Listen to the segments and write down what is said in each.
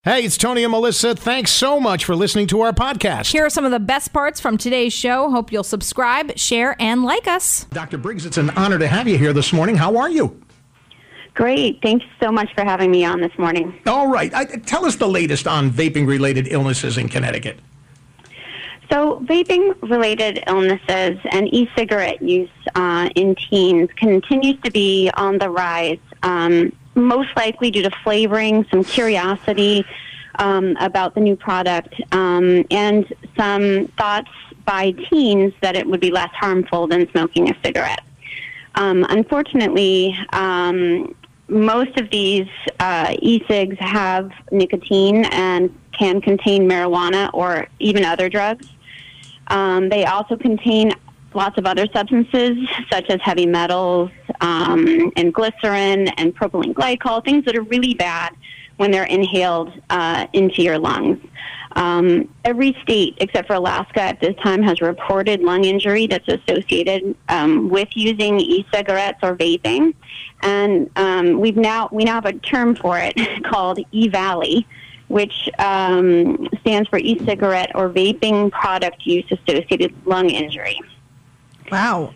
Hey, it's Tony and Melissa. Thanks so much for listening to our podcast. Here are some of the best parts from today's show. Hope you'll subscribe, share, and like us. Dr. Briggs, it's an honor to have you here this morning. How are you? Great. Thanks so much for having me on this morning. All right. Tell us the latest on vaping-related illnesses in Connecticut. So vaping-related illnesses and e-cigarette use in teens continues to be on the rise, most likely due to flavoring, some curiosity about the new product, and some thoughts by teens that it would be less harmful than smoking a cigarette. Unfortunately, most of these e-cigs have nicotine and can contain marijuana or even other drugs. They also contain lots of other substances, such as heavy metals and glycerin and propylene glycol, things that are really bad when they're inhaled into your lungs. Every state, except for Alaska at this time, has reported lung injury that's associated with using e-cigarettes or vaping. And we now have a term for it called EVALI, which stands for e-cigarette or vaping product use associated lung injury. Wow.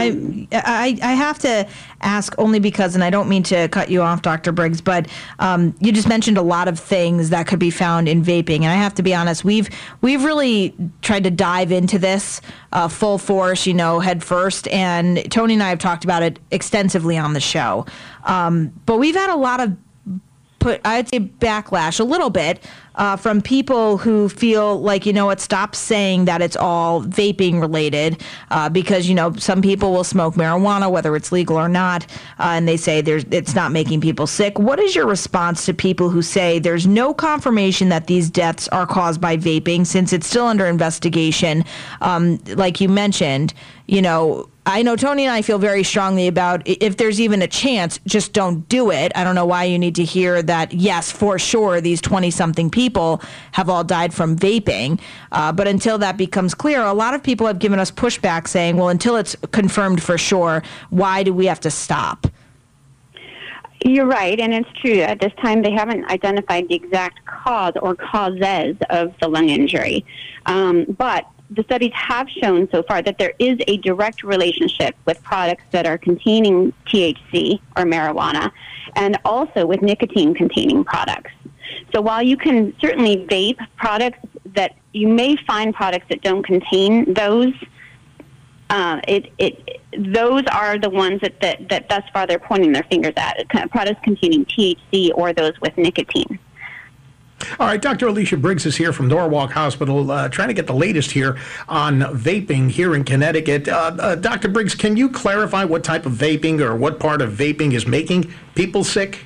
I have to ask only because, and I don't mean to cut you off, Dr. Briggs, but you just mentioned a lot of things that could be found in vaping. And I have to be honest, we've really tried to dive into this full force, head first. And Tony and I have talked about it extensively on the show. But we've had a lot of I'd say backlash a little bit from people who feel like, stop saying that it's all vaping related because, some people will smoke marijuana, whether it's legal or not, and they say it's not making people sick. What is your response to people who say there's no confirmation that these deaths are caused by vaping since it's still under investigation? Like you mentioned, I know Tony and I feel very strongly about if there's even a chance, just don't do it. I don't know why you need to hear that, yes, for sure, these 20-something people have all died from vaping. But until that becomes clear, a lot of people have given us pushback saying, well, until it's confirmed for sure, why do we have to stop? You're right, and it's true. At this time, they haven't identified the exact cause or causes of the lung injury. But the studies have shown so far that there is a direct relationship with products that are containing THC or marijuana and also with nicotine-containing products. So while you can certainly vape products that you may find products that don't contain those, those are the ones that thus far they're pointing their fingers at, products containing THC or those with nicotine. All right, Dr. Alicia Briggs is here from Norwalk Hospital, trying to get the latest here on vaping here in Connecticut. Dr. Briggs, can you clarify what type of vaping or what part of vaping is making people sick?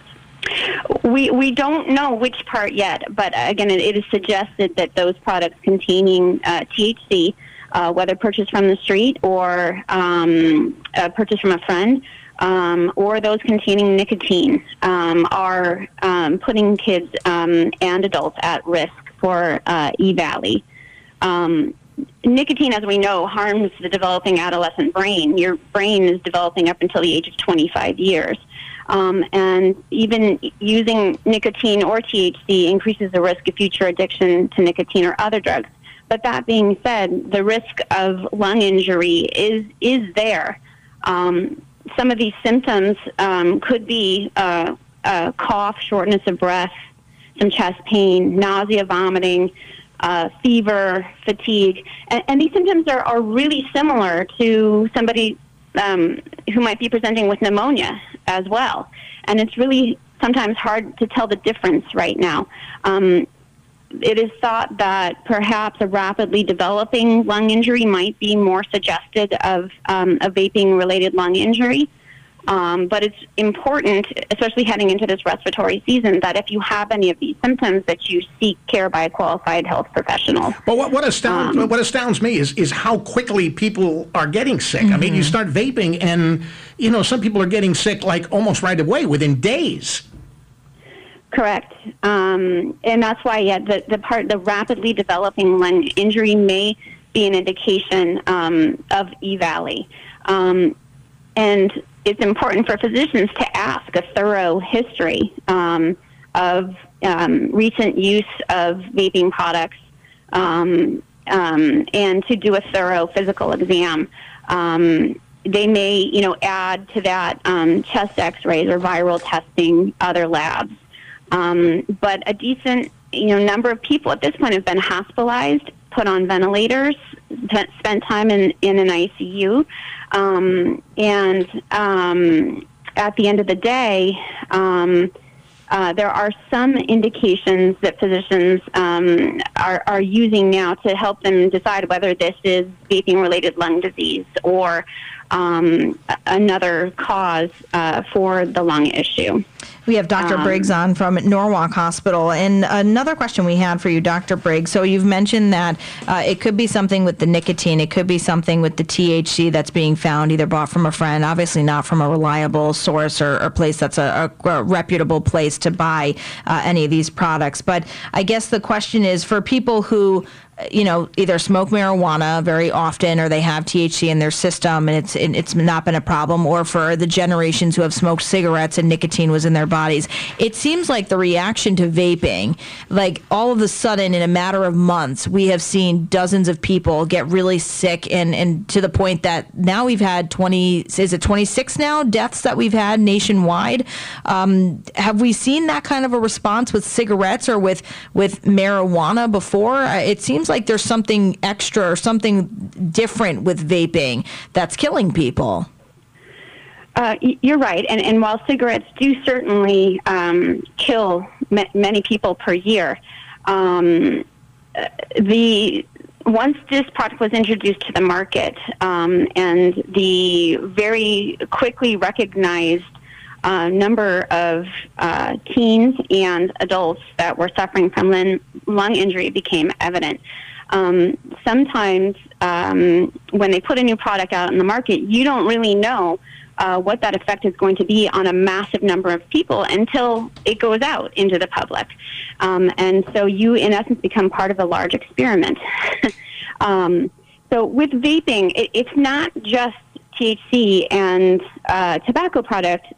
We don't know which part yet, but again, it is suggested that those products containing THC, whether purchased from the street or purchased from a friend, or those containing nicotine, are putting kids and adults at risk for EVALI. Nicotine, as we know, harms the developing adolescent brain. Your brain is developing up until the age of 25 years. And even using nicotine or THC increases the risk of future addiction to nicotine or other drugs. But that being said, the risk of lung injury is there. Some of these symptoms could be cough, shortness of breath, some chest pain, nausea, vomiting, fever, fatigue. And these symptoms are really similar to somebody who might be presenting with pneumonia as well. And it's really sometimes hard to tell the difference right now. It is thought that perhaps a rapidly developing lung injury might be more suggested of a vaping-related lung injury. But it's important, especially heading into this respiratory season, that if you have any of these symptoms, that you seek care by a qualified health professional. Well, what astounds me is how quickly people are getting sick. Mm-hmm. I mean, you start vaping and, some people are getting sick like almost right away, within days. Correct. And that's why, the rapidly developing lung injury may be an indication of EVALI. And it's important for physicians to ask a thorough history of recent use of vaping products and to do a thorough physical exam. They may, add to that chest X-rays or viral testing, other labs. But a decent, number of people at this point have been hospitalized, put on ventilators, spent time in an ICU, and at the end of the day, there are some indications that physicians are using now to help them decide whether this is vaping-related lung disease or another cause for the lung issue. We have Dr. Briggs on from Norwalk Hospital. And another question we had for you, Dr. Briggs. So you've mentioned that it could be something with the nicotine. It could be something with the THC that's being found, either bought from a friend, obviously not from a reliable source or place that's a reputable place to buy any of these products. But I guess the question is for people who either smoke marijuana very often or they have THC in their system and it's not been a problem, or for the generations who have smoked cigarettes and nicotine was in their bodies. It seems like the reaction to vaping, like all of a sudden in a matter of months, we have seen dozens of people get really sick and to the point that now we've had 26 now deaths that we've had nationwide. Have we seen that kind of a response with cigarettes or with marijuana before? It seems like there's something extra or something different with vaping that's killing people. You're right. And while cigarettes do certainly kill many people per year, once this product was introduced to the market and the very quickly recognized number of teens and adults that were suffering from lung injury became evident. Sometimes when they put a new product out in the market, you don't really know what that effect is going to be on a massive number of people until it goes out into the public. And so you, in essence, become part of a large experiment. So with vaping, it's not just THC and tobacco product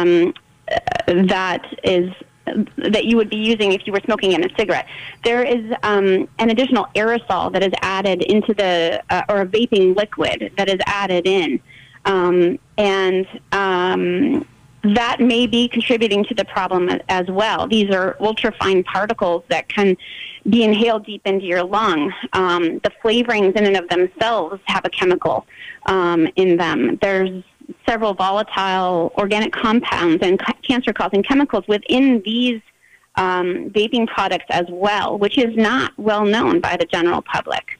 that you would be using if you were smoking in a cigarette. There is an additional aerosol that is added into or a vaping liquid that is added in. And that may be contributing to the problem as well. These are ultrafine particles that can be inhaled deep into your lung. The flavorings in and of themselves have a chemical in them. There's several volatile organic compounds and cancer-causing chemicals within these vaping products as well, which is not well known by the general public.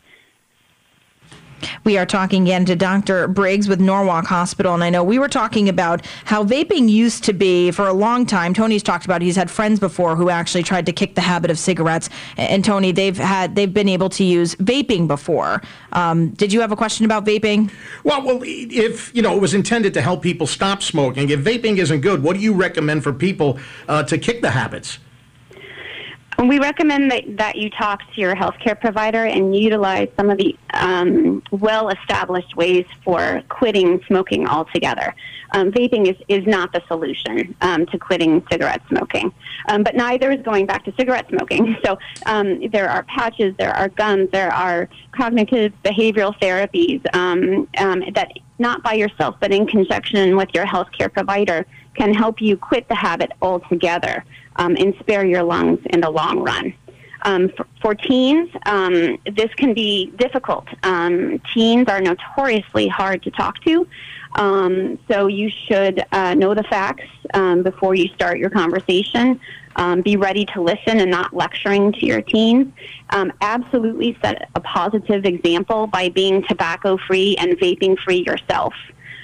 We are talking again to Dr. Briggs with Norwalk Hospital, and I know we were talking about how vaping used to be for a long time. Tony's talked about he's had friends before who actually tried to kick the habit of cigarettes, and Tony, they've been able to use vaping before. Did you have a question about vaping? Well, if it was intended to help people stop smoking, if vaping isn't good, what do you recommend for people to kick the habits? We recommend that you talk to your healthcare provider and utilize some of the well-established ways for quitting smoking altogether. Vaping is not the solution to quitting cigarette smoking, but neither is going back to cigarette smoking. So there are patches, there are gums, there are cognitive behavioral therapies that not by yourself, but in conjunction with your healthcare provider can help you quit the habit altogether and spare your lungs in the long run. For teens, this can be difficult. Teens are notoriously hard to talk to, so you should know the facts before you start your conversation. Be ready to listen and not lecturing to your teens. Absolutely set a positive example by being tobacco-free and vaping-free yourself.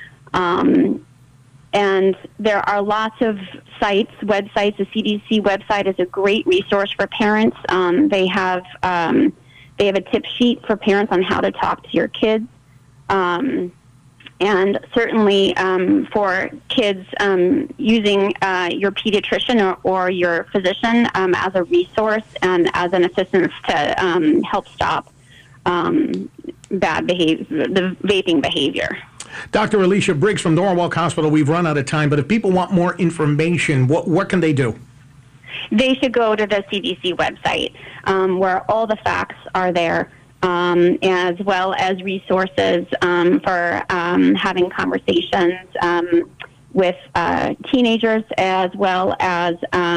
And there are lots of websites. The CDC website is a great resource for parents. They have a tip sheet for parents on how to talk to your kids. And certainly for kids, using your pediatrician or your physician as a resource and as an assistance to help stop bad behavior, the vaping behavior. Dr. Alicia Briggs from Norwalk Hospital, we've run out of time, but if people want more information, what can they do? They should go to the CDC website where all the facts are there, as well as resources for having conversations with teenagers, as well as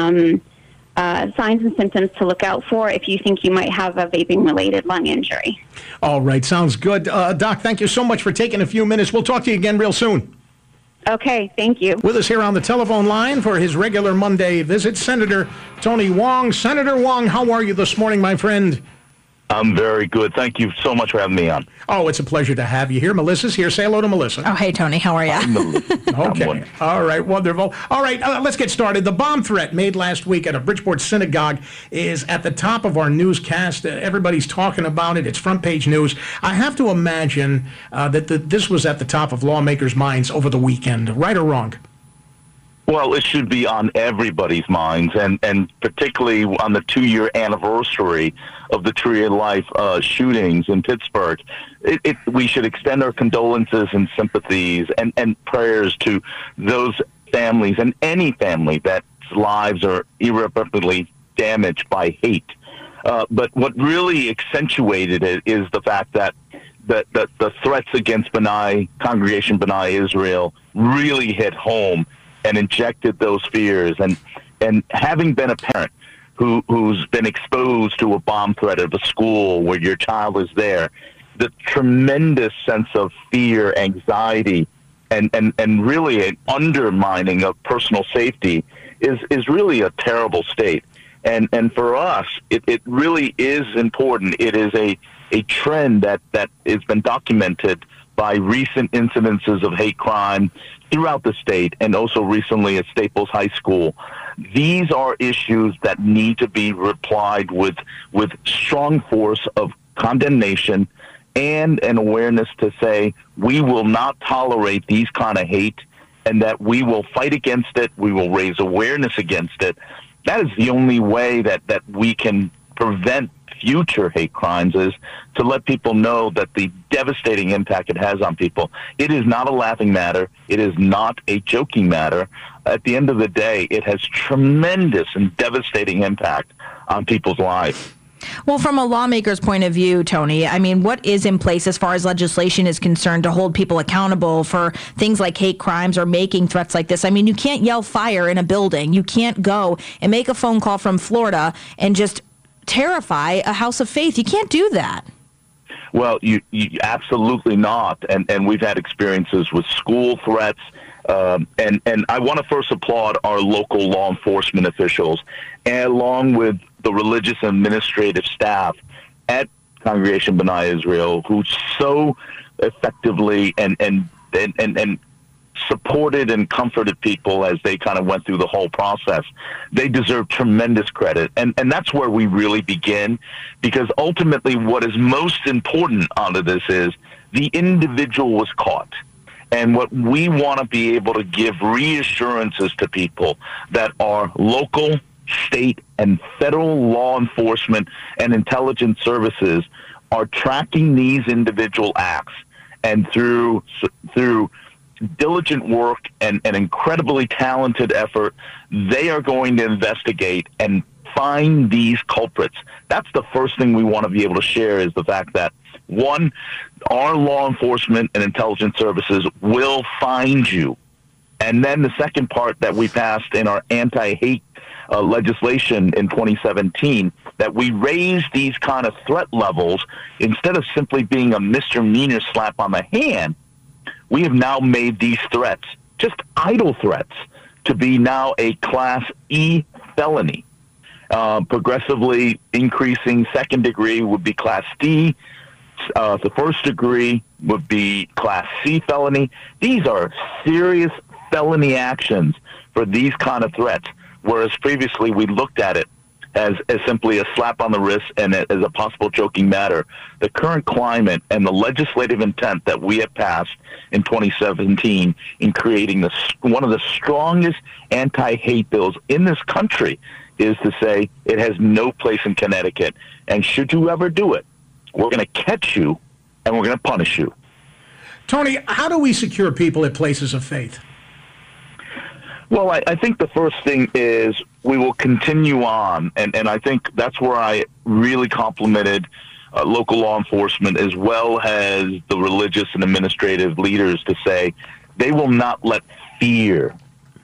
signs and symptoms to look out for if you think you might have a vaping-related lung injury. All right, sounds good. Doc, thank you so much for taking a few minutes. We'll talk to you again real soon. Okay, thank you. With us here on the telephone line for his regular Monday visit, Senator Tony Hwang. Senator Hwang, how are you this morning, my friend? I'm very good. Thank you so much for having me on. Oh, it's a pleasure to have you here. Melissa's here. Say hello to Melissa. Oh, hey, Tony. How are you? Okay. All right. Wonderful. All right. Let's get started. The bomb threat made last week at a Bridgeport synagogue is at the top of our newscast. Everybody's talking about it. It's front page news. I have to imagine that this was at the top of lawmakers' minds over the weekend. Right or wrong? Well, it should be on everybody's minds, and particularly on the 2-year anniversary of the Tree of Life shootings in Pittsburgh. We should extend our condolences and sympathies and prayers to those families and any family that's lives are irreparably damaged by hate. But what really accentuated it is the fact that the threats against Congregation B'nai Israel really hit home and injected those fears. And having been a parent who's been exposed to a bomb threat at a school where your child is there, the tremendous sense of fear, anxiety, and really an undermining of personal safety is really a terrible state. And for us, it really is important. It is a trend that has been documented by recent incidences of hate crime throughout the state, and also recently at Staples High School. These are issues that need to be replied with strong force of condemnation and an awareness to say we will not tolerate these kind of hate, and that we will fight against it. We will raise awareness against it. That is the only way that we can prevent future hate crimes, is to let people know that the devastating impact it has on people. It is not a laughing matter. It is not a joking matter. At the end of the day, it has tremendous and devastating impact on people's lives. Well, from a lawmaker's point of view, Tony, I mean, what is in place as far as legislation is concerned to hold people accountable for things like hate crimes or making threats like this? I mean, you can't yell fire in a building. You can't go and make a phone call from Florida and just terrify a house of faith. You can't do that. Well, you absolutely not. And we've had experiences with school threats. And I want to first applaud our local law enforcement officials, and along with the religious and administrative staff at Congregation B'nai Israel, who so effectively and supported and comforted people as they kind of went through the whole process. They deserve tremendous credit. And that's where we really begin, because ultimately what is most important out of this is the individual was caught. And what we want to be able to give reassurances to people that our local, state, and federal law enforcement and intelligence services are tracking these individual acts, and through diligent work and an incredibly talented effort, they are going to investigate and find these culprits. That's the first thing we want to be able to share, is the fact that, one, our law enforcement and intelligence services will find you. And then the second part that we passed in our anti-hate legislation in 2017, that we raised these kind of threat levels. Instead of simply being a misdemeanor slap on the hand, we have now made these threats, just idle threats, to be now a Class E felony. Progressively increasing. Second degree would be Class D. The first degree would be Class C felony. These are serious felony actions for these kind of threats, whereas previously we looked at it as simply a slap on the wrist and as a possible joking matter. The current climate and the legislative intent that we have passed in 2017 in creating one of the strongest anti-hate bills in this country is to say it has no place in Connecticut. And should you ever do it, we're going to catch you and we're going to punish you. Tony, how do we secure people at places of faith? Well, I think the first thing is we will continue on, and I think that's where I really complimented local law enforcement as well as the religious and administrative leaders to say they will not let fear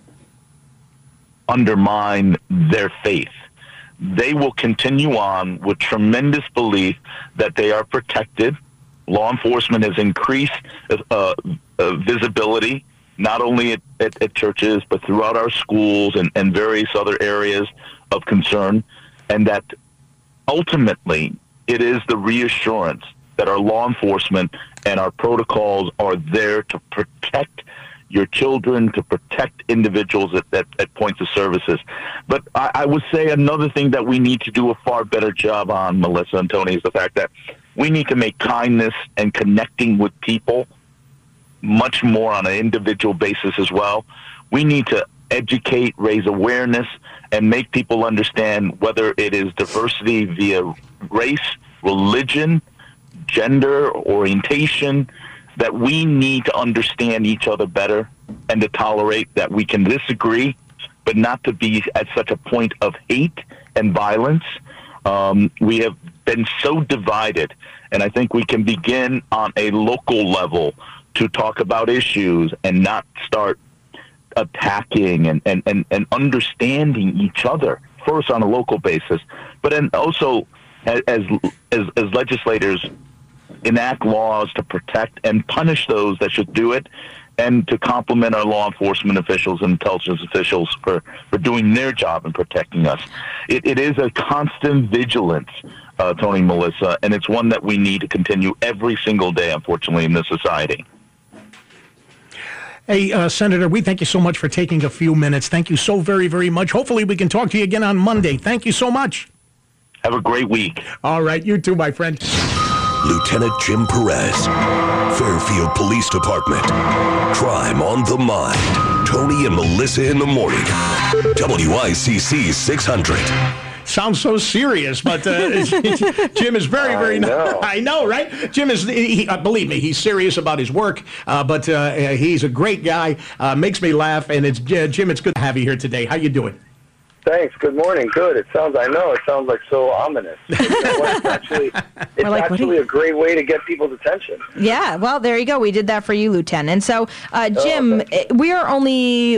undermine their faith. They will continue on with tremendous belief that they are protected. Law enforcement has increased visibility, not only at churches, but throughout our schools and various other areas of concern, and that ultimately it is the reassurance that our law enforcement and our protocols are there to protect your children, to protect individuals at points of services. But I would say another thing that we need to do a far better job on, Melissa and Tony, is the fact that we need to make kindness and connecting with people much more on an individual basis as well. We need to educate, raise awareness, and make people understand whether it is diversity via race, religion, gender, orientation, that we need to understand each other better and to tolerate that we can disagree, but not to be at such a point of hate and violence. We have been so divided, and I think we can begin on a local level to talk about issues and not start attacking and understanding each other first on a local basis, but then also as legislators enact laws to protect and punish those that should do it, and to compliment our law enforcement officials and intelligence officials for doing their job in protecting us. It is a constant vigilance, Tony, Melissa, and it's one that we need to continue every single day, unfortunately, in this society. Hey, Senator, we thank you so much for taking a few minutes. Thank you so very, very much. Hopefully we can talk to you again on Monday. Thank you so much. Have a great week. All right, you too, my friend. Lieutenant Jim Perez, Fairfield Police Department. Crime on the mind. Tony and Melissa in the morning. WICC 600. Sounds so serious, but Jim is very, very nice. I know, right? Jim is, believe me, he's serious about his work, but he's a great guy, makes me laugh, and it's Jim, it's good to have you here today. How you doing? Thanks. Good morning. Good. It sounds like so ominous. But you know what? It's actually a great way to get people's attention. Yeah. Well, there you go. We did that for you, Lieutenant. So, Jim, we are only,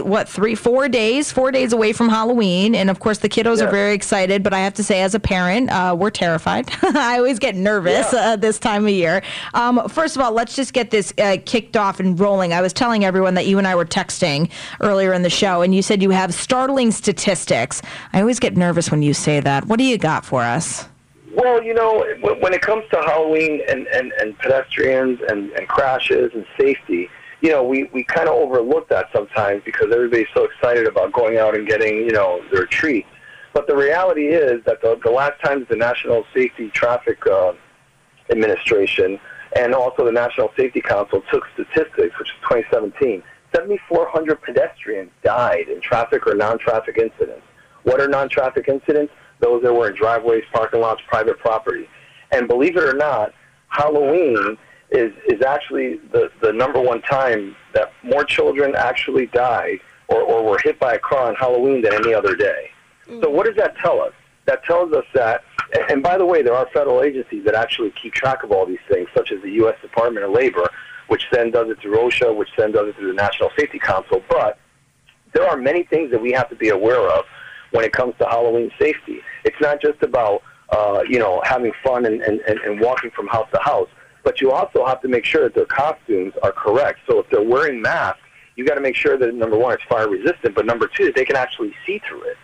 4 days away from Halloween. And, of course, the kiddos are very excited. But I have to say, as a parent, we're terrified. I always get nervous this time of year. First of all, let's just get this kicked off and rolling. I was telling everyone that you and I were texting earlier in the show, and you said you have startling statistics. I always get nervous when you say that. What do you got for us? Well, you know, when it comes to Halloween and pedestrians and crashes and safety, you know, we kind of overlook that sometimes because everybody's so excited about going out and getting, you know, their treats. But the reality is that the last time the National Safety Traffic Administration and also the National Safety Council took statistics, which is 2017, 7,400 pedestrians died in traffic or non-traffic incidents. What are non-traffic incidents? Those that were in driveways, parking lots, private property. And believe it or not, Halloween is actually the number one time that more children actually died or were hit by a car on Halloween than any other day. So what does that tell us? That tells us that, and by the way, there are federal agencies that actually keep track of all these things, such as the U.S. Department of Labor, which then does it through OSHA, which then does it through the National Safety Council. But there are many things that we have to be aware of when it comes to Halloween safety. It's not just about, you know, having fun and walking from house to house, but you also have to make sure that their costumes are correct. So if they're wearing masks, you got to make sure that, number one, it's fire resistant, but number two, that they can actually see through it.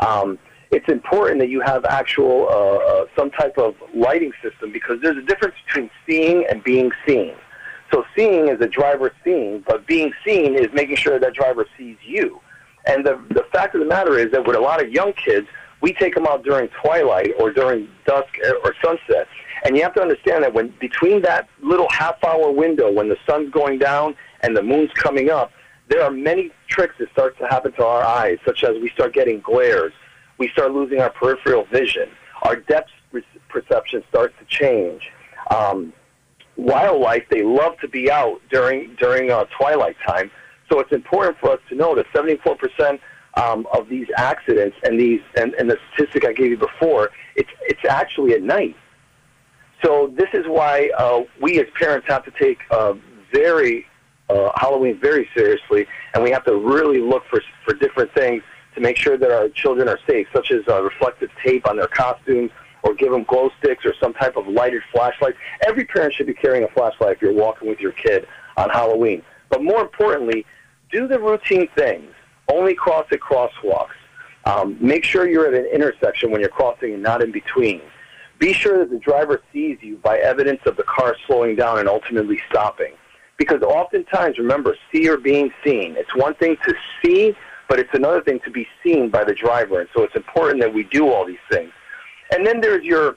It's important that you have actual some type of lighting system, because there's a difference between seeing and being seen. So seeing is a driver seeing, but being seen is making sure that driver sees you. And the fact of the matter is that with a lot of young kids, we take them out during twilight or during dusk or sunset. And you have to understand that when between that little half-hour window when the sun's going down and the moon's coming up, there are many tricks that start to happen to our eyes, such as we start getting glares, we start losing our peripheral vision, our depth perception starts to change. Wildlife, they love to be out during twilight time. So it's important for us to know that 74% of these accidents and the statistic I gave you before, it's actually at night. So this is why we as parents have to take Halloween very seriously, and we have to really look for different things to make sure that our children are safe, such as reflective tape on their costumes, or give them glow sticks or some type of lighted flashlight. Every parent should be carrying a flashlight if you're walking with your kid on Halloween. But more importantly, do the routine things. Only cross at crosswalks. Make sure you're at an intersection when you're crossing and not in between. Be sure that the driver sees you by evidence of the car slowing down and ultimately stopping. Because oftentimes, remember, see or being seen. It's one thing to see, but it's another thing to be seen by the driver. And so it's important that we do all these things. And then there's your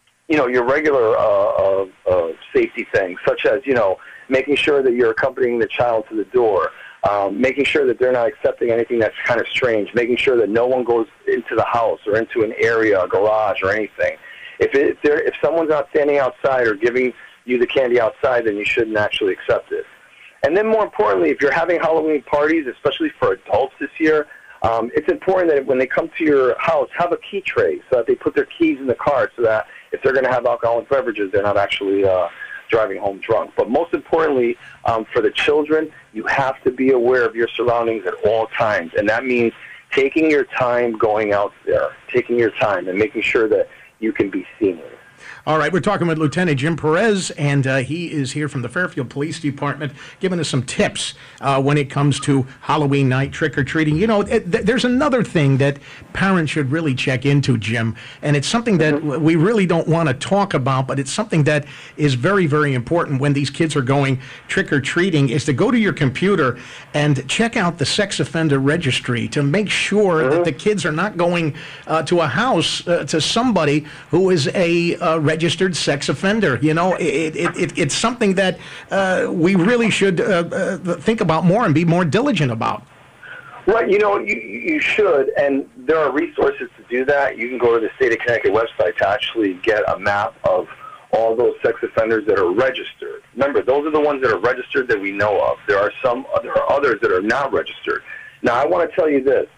regular safety things, such as, making sure that you're accompanying the child to the door, making sure that they're not accepting anything that's kind of strange, making sure that no one goes into the house or into an area, a garage or anything. If someone's not standing outside or giving you the candy outside, then you shouldn't actually accept it. And then more importantly, if you're having Halloween parties, especially for adults this year, it's important that when they come to your house, have a key tray so that they put their keys in the car so that if they're going to have alcoholic beverages, they're not actually driving home drunk. But most importantly, for the children, you have to be aware of your surroundings at all times. And that means taking your time going out there, taking your time and making sure that you can be seen. All right, we're talking with Lieutenant Jim Perez, and he is here from the Fairfield Police Department giving us some tips when it comes to Halloween night trick-or-treating. There's another thing that parents should really check into, Jim, and it's something that we really don't want to talk about, but it's something that is very, very important when these kids are going trick-or-treating, is to go to your computer and check out the sex offender registry to make sure that the kids are not going to a house, to somebody who is a registered sex offender. It's something that we really should think about more and be more diligent about. Right, you should, and there are resources to do that. You can go to the State of Connecticut website to actually get a map of all those sex offenders that are registered. Remember, those are the ones that are registered that we know of. There are others that are not registered. Now, I want to tell you this.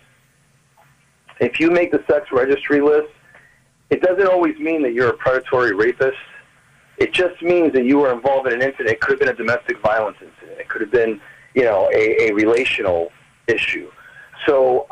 If you make the sex registry list, it doesn't always mean that you're a predatory rapist. It just means that you were involved in an incident. It could have been a domestic violence incident. It could have been, a relational issue. So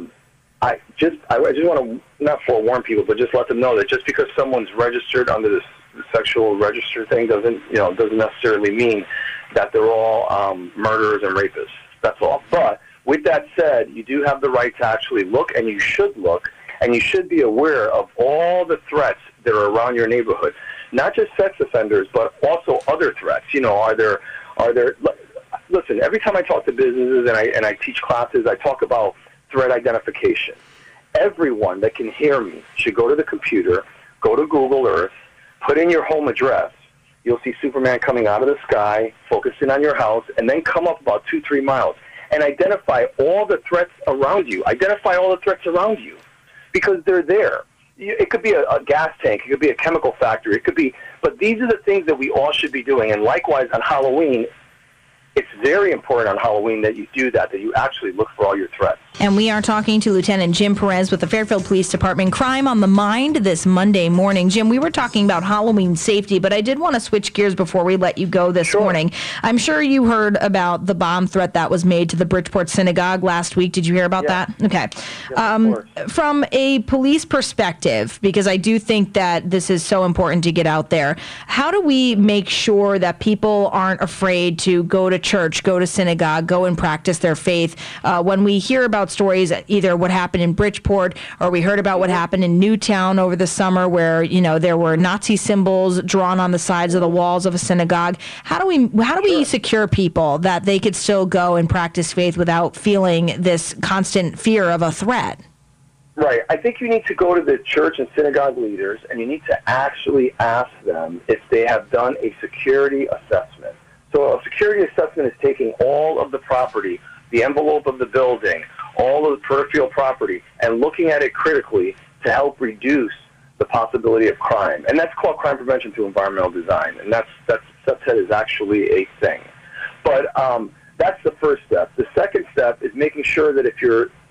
I just want to not forewarn people, but just let them know that just because someone's registered under the sexual register thing doesn't necessarily mean that they're all murderers and rapists. That's all. But with that said, you do have the right to actually look, and you should look. And you should be aware of all the threats that are around your neighborhood, not just sex offenders, but also other threats. Are there? Listen, every time I talk to businesses and I teach classes, I talk about threat identification. Everyone that can hear me should go to the computer, go to Google Earth, put in your home address. You'll see Superman coming out of the sky, focusing on your house, and then come up about 2-3 miles and identify all the threats around you. Identify all the threats around you. Because they're there. It could be a gas tank. It could be a chemical factory. But these are the things that we all should be doing. And likewise, on Halloween, it's very important on Halloween that you do that you actually look for all your threats. And we are talking to Lieutenant Jim Perez with the Fairfield Police Department. Crime on the Mind this Monday morning. Jim, we were talking about Halloween safety, but I did want to switch gears before we let you go this morning. I'm sure you heard about the bomb threat that was made to the Bridgeport Synagogue last week. Did you hear about that? Okay. From a police perspective, because I do think that this is so important to get out there, how do we make sure that people aren't afraid to go to church, go to synagogue, go and practice their faith? When we hear about stories, either what happened in Bridgeport or we heard about what happened in Newtown over the summer where, there were Nazi symbols drawn on the sides of the walls of a synagogue. How do we secure people that they could still go and practice faith without feeling this constant fear of a threat? Right. I think you need to go to the church and synagogue leaders and you need to actually ask them if they have done a security assessment. So a security assessment is taking all of the property, the envelope of the building, all of the peripheral property, and looking at it critically to help reduce the possibility of crime. And that's called crime prevention through environmental design. And that's CPTED is actually a thing. But that's the first step. The second step is making sure that if you're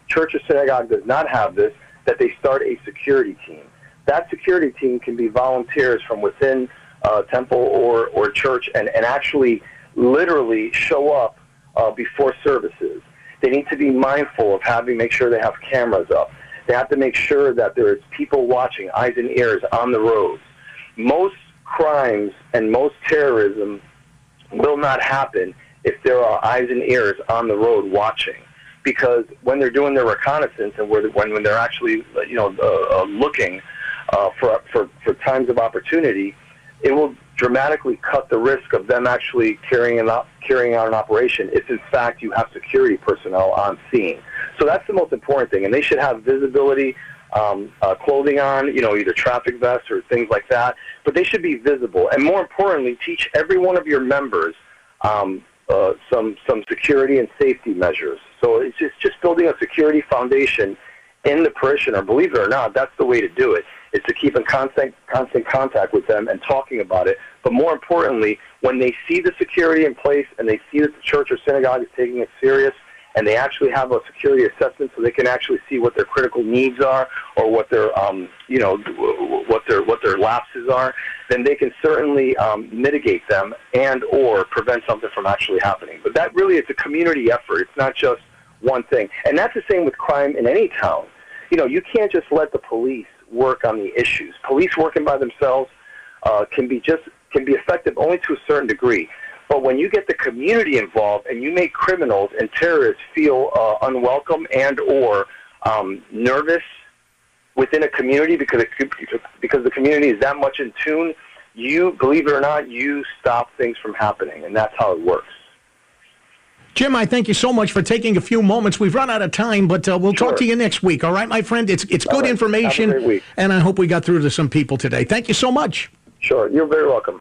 church or synagogue does not have this, that they start a security team. That security team can be volunteers from within temple or church and actually literally show up before services. They need to be mindful of make sure they have cameras up. They have to make sure that there's people watching, eyes and ears on the roads. Most crimes and most terrorism will not happen if there are eyes and ears on the road watching. Because when they're doing their reconnaissance and when they're actually looking for times of opportunity, it will dramatically cut the risk of them actually carrying out an operation if, in fact, you have security personnel on scene. So that's the most important thing. And they should have visibility clothing on, either traffic vests or things like that. But they should be visible. And more importantly, teach every one of your members some security and safety measures. So it's just building a security foundation in the parishioner. Believe it or not, that's the way to do it. Is to keep in constant contact with them and talking about it. But more importantly, when they see the security in place and they see that the church or synagogue is taking it serious, and they actually have a security assessment, so they can actually see what their critical needs are or what their what their lapses are, then they can certainly mitigate them and or prevent something from actually happening. But that really is a community effort. It's not just one thing, and that's the same with crime in any town. You can't just let the police work on the issues. Police working by themselves can be effective only to a certain degree. But when you get the community involved and you make criminals and terrorists feel unwelcome and or nervous within a community because the community is that much in tune, you, believe it or not, you stop things from happening, and that's how it works. Jim, I thank you so much for taking a few moments. We've run out of time, but we'll talk to you next week. All right, my friend? It's good information, Have a great week. And I hope we got through to some people today. Thank you so much. Sure. You're very welcome.